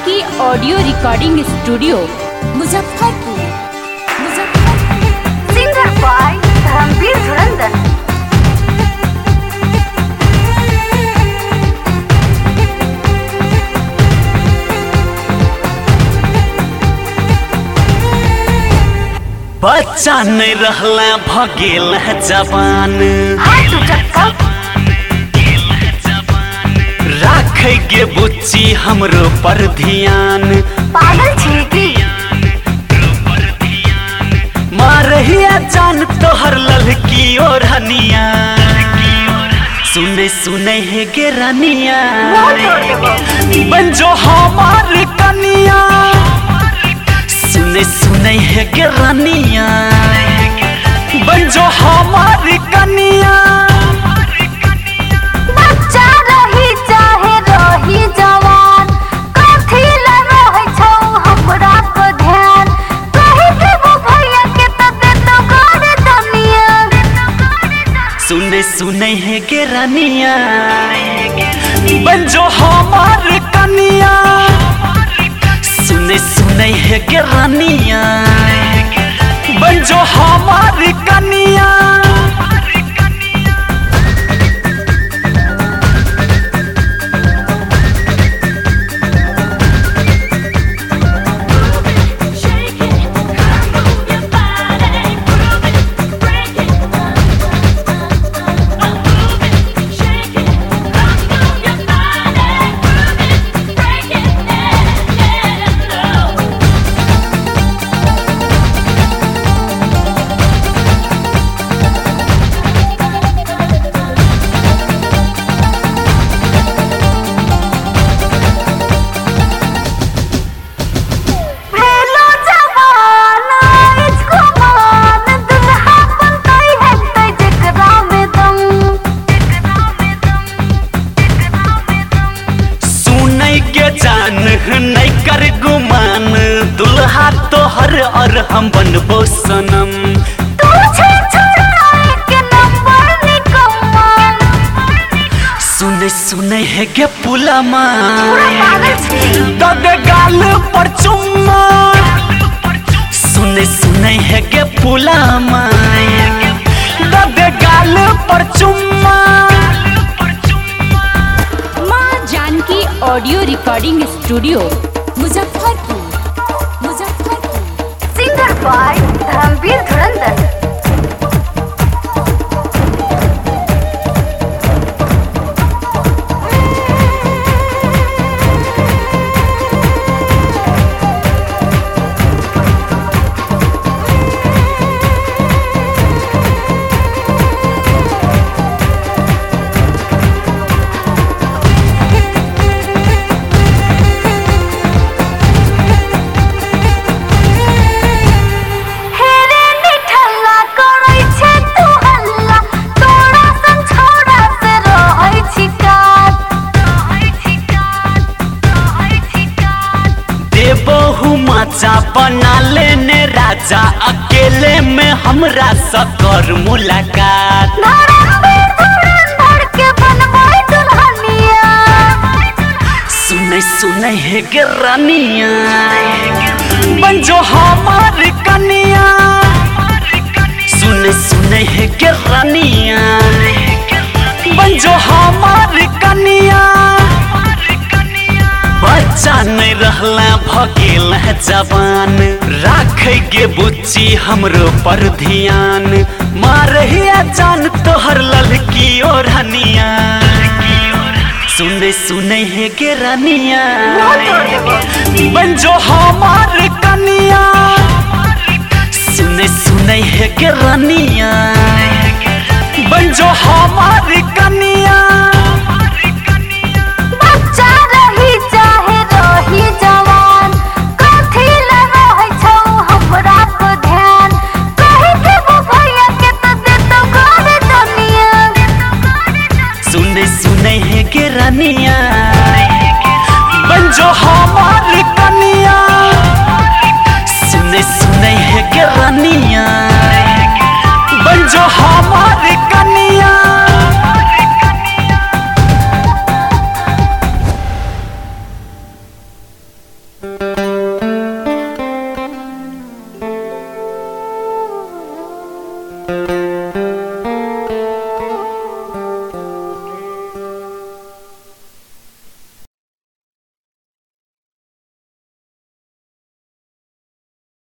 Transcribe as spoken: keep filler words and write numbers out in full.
Janaki audio recording studio Muzaffarpur Muzaffarpur singer by Dharmveer Dhurandhar. बच्चा नहीं रहला भगेल है जवान राखे गे बुच्ची हमरो पर ध्यान पागल छी मारहिया जान तोहर ललकी और हनिया सुने सुने है गे रानिया बन जो हमार कनिया सुने सुने है गे रानिया बन जो हमार कनिया बच्चा रही चाहे रही जवान कथी ल रहे छौ हमरा को ध्यान कहि देबो भैया के त दे तो करे दुनिया सुने सुने है गे रानिया बन जो हमार कनिया सुने सुने है गे रानिया बन जो हमार कनिया नहीं कर गुमान दुल्हा तोहर और हम बनबो सनम सुने सुने है गे पुलमा दबे गाल पर चुम्मा सुने सुने है गे पुलमा दबे गाल पर चुम्मा Janki audio recording studio Muzaffarpur Muzaffarpur singer by Dharmveer Dhurandhar. माचा बना लेने राजा अकेले में हमरा सकर मुलाकात सुने सुने है गे रानिया बन जो हमार कनिया सुने सुने है गे रानिया बन जो हमार कनिया बच्चा नहीं रहला भगेल है जवान राखे गे बुच्ची हमरो पर ध्यान मारहिया जान तोहर ललकी और हनिया सुने सुने है गे रानिया बन जो हमार कनिया सुने सुने है गे रानिया बन जो हमार कनिया सुने सुने है गे रानिया बन जो हमार कनिया सुने सुने है गे रानिया बन जो हमार कनिया।